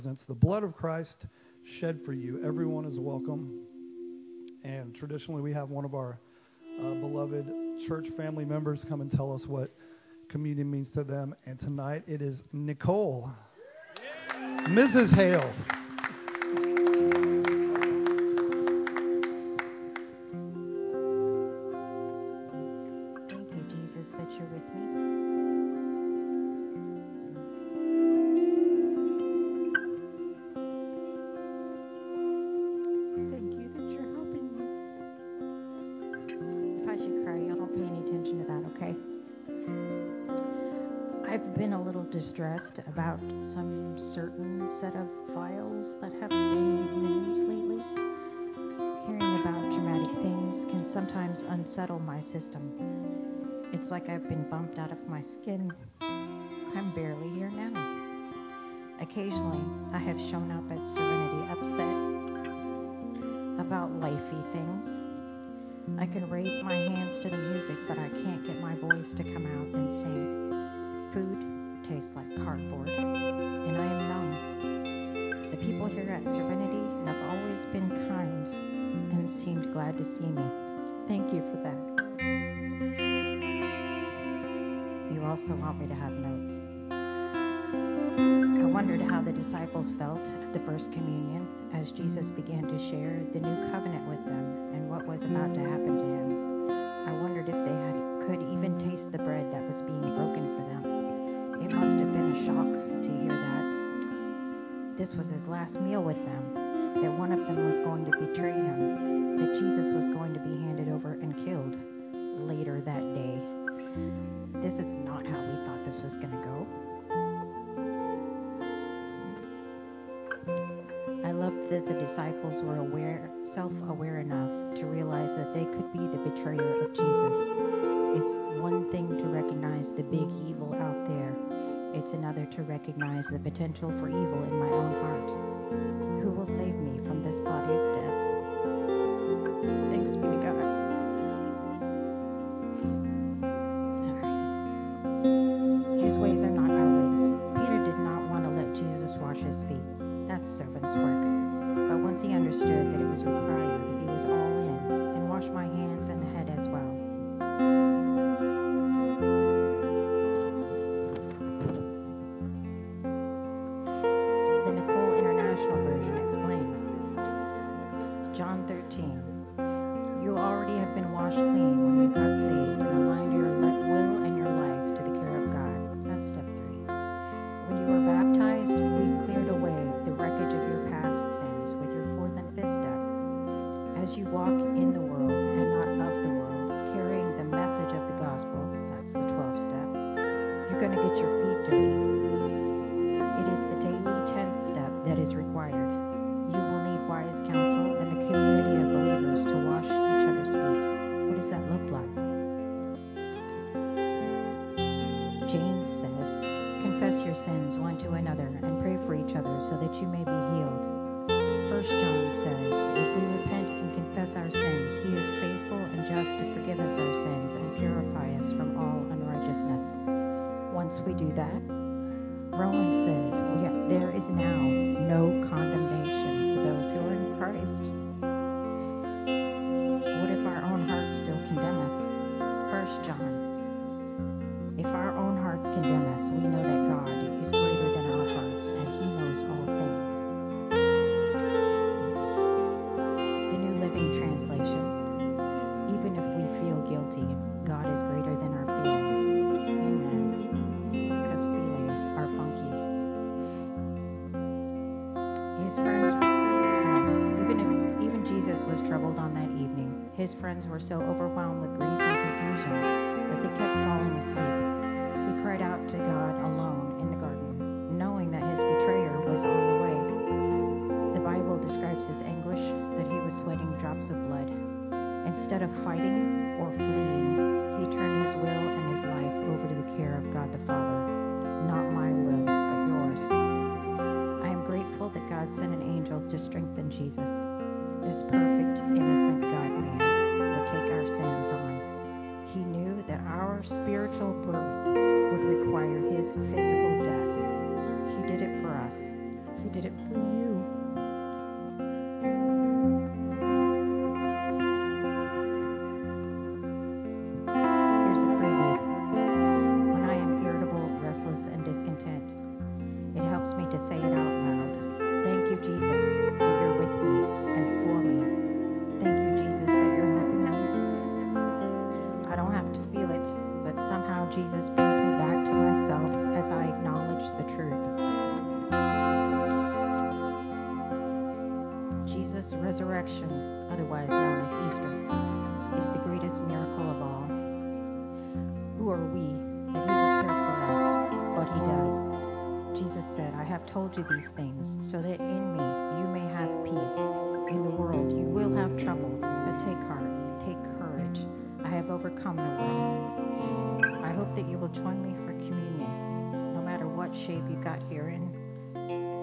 Presents the blood of Christ shed for you. Everyone is welcome. And traditionally, we have one of our beloved church family members come and tell us what communion means to them. And tonight, it is Nicole, Mrs. Hale. Distressed about some certain set of files that have been in the news lately. Hearing about dramatic things can sometimes unsettle my system. It's like I've been bumped out of my skin. I'm barely here now. Occasionally, I have shown up at Serenity upset about lifey things. I can raise my hands to the music, but I can't get my voice to come out and sing. Food tastes like cardboard, and I am numb. The people here at Serenity have always been kind and seemed glad to see me. Thank you for that. You also want me to have notes. I wondered how the disciples felt at the first communion as Jesus began to share the new covenant with them and what was about to happen to him. I wondered if they could even taste the bread that was being broken for them. It must have been a shock to hear that. This was his last meal with them, that one of them was going to betray him, that Jesus was going to be handed over and killed later that day. This is not how we thought this was going to go. I loved that the disciples were self-aware enough to realize that they could be the betrayer of Jesus. It's one thing to recognize the big evil out there. It's another to recognize the potential for evil in my own heart. Who will save me from this body of death? Thanks be to God. All right. His ways are not our ways. Peter did not want to let Jesus wash his feet. That's servant's work. But once he understood that it was required, he was all in and washed my hands and head as well. John 13. You already have been washed clean when you got saved and aligned your will and your life to the care of God. That's step 3. When you were baptized, we cleared away the wreckage of your past sins with your 4th and 5th step. As you walk in the world and not of the world, carrying the message of the gospel, that's the 12th step, you're going to get your feet dirty. It is the daily 10th step that is required. You will need wise counsel and the community of believers to wash each other's feet. What does that look like? James says, confess your sins one to another and pray for each other so that you may be healed. 1 John says, if we repent and confess our sins, he is faithful and just to forgive us our sins and purify us from all unrighteousness. Once we do that, Romans says, there is now no condemnation for those who are in Christ. What if our own hearts still condemn us? 1 John. If our own hearts condemn us, we know that God is greater than our hearts and he knows all things. The New Living Translation. Even if we feel guilty, God is greater than our feelings. Amen. Because feelings are funky. His friends, even Jesus was troubled on that evening. His friends were so overwhelmed with grief and confusion that they kept falling asleep. He cried out to God alone in the garden, knowing that his betrayer was on the way. The Bible describes his anguish, that he was sweating drops of blood. Instead of fighting or fleeing, he turned his will and his life over to the care of God the Father. Not my will, but yours. I am grateful that God sent an angel to strengthen Jesus. This perfect, innocent God-man would take our sins on. He knew for you. Here's a freebie. When I am irritable, restless, and discontent, it helps me to say it out loud. Thank you, Jesus, that you're with me and for me. Thank you, Jesus, that you're helping me. I don't have to feel it, but somehow Jesus brings me back to myself as I acknowledge the truth. Jesus' resurrection, otherwise known as Easter, is the greatest miracle of all. Who are we that he would care for us? But he does. Jesus said, I have told you these things so that in me you may have peace. In the world you will have trouble, but take heart, take courage. I have overcome the world. I hope that you will join me for communion, no matter what shape you got here in